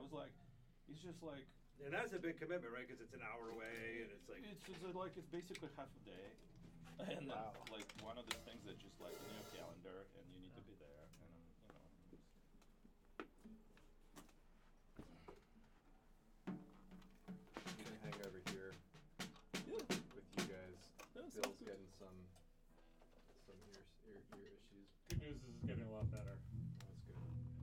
was like, it's just like. And that's a big commitment, right? Because it's an hour away, and it's like. It's just like it's basically half a day, and like one of the things that just like in your calendar, and you need to be there, and We can hang over here Yeah. with you guys. That sounds Bill's good. getting some ear issues. Good news is it's getting a lot better. That's good.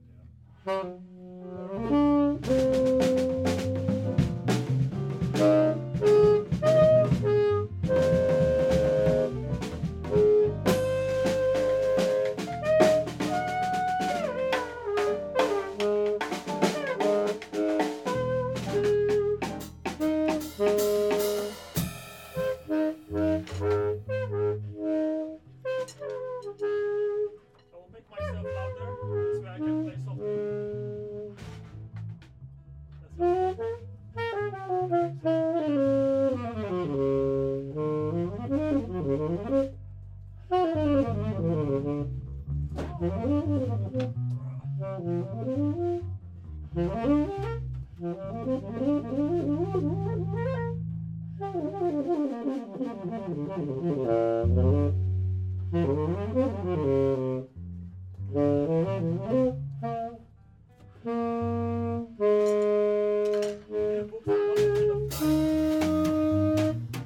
I will make myself louder this way I can play something. That's it. Yeah, books are not a bit of fun.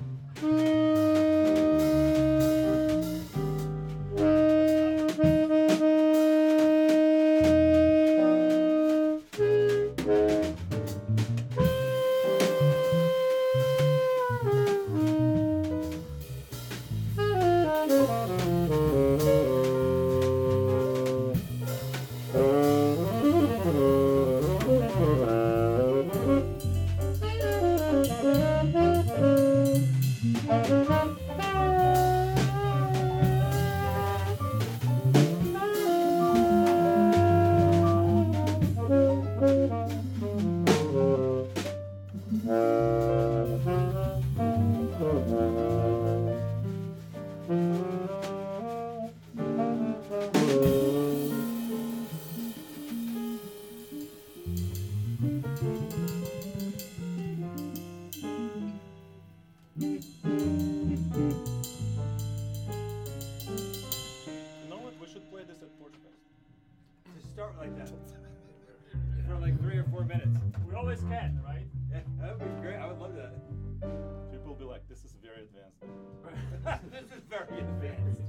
You know what? We should play this at Porchfest. To start like that. For like 3 or 4 minutes. We always can, right? Yeah, that would be great. I would love that. People will be like, "This is very advanced." This is very advanced.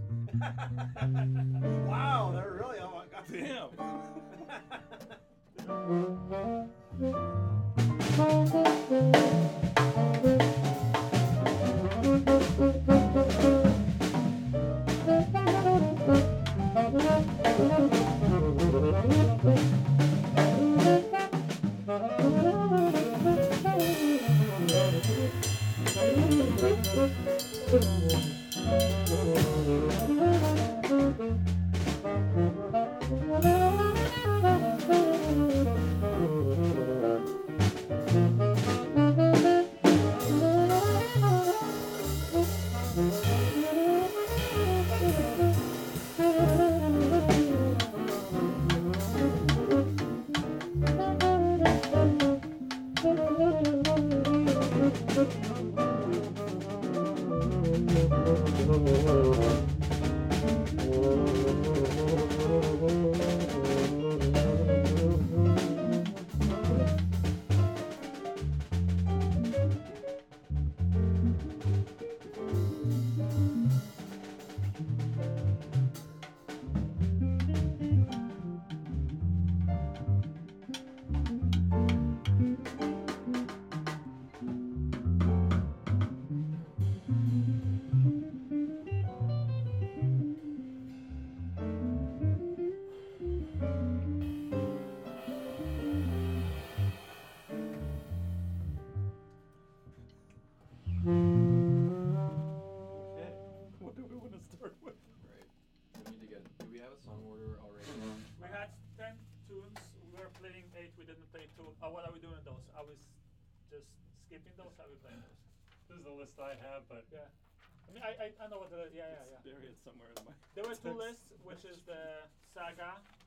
Wow, they're really, oh my god. Damn. Okay. What do we want to start with? Right. We need to get. Do we have a song order already? We had 10 tunes. We were playing 8. We didn't play 2. What are we doing those? Are we just skipping those? Are we playing those? This is the list I have, but Yeah. I mean, I know what the. Yeah. Buried somewhere in my. There were 2 text. lists, which is the Saga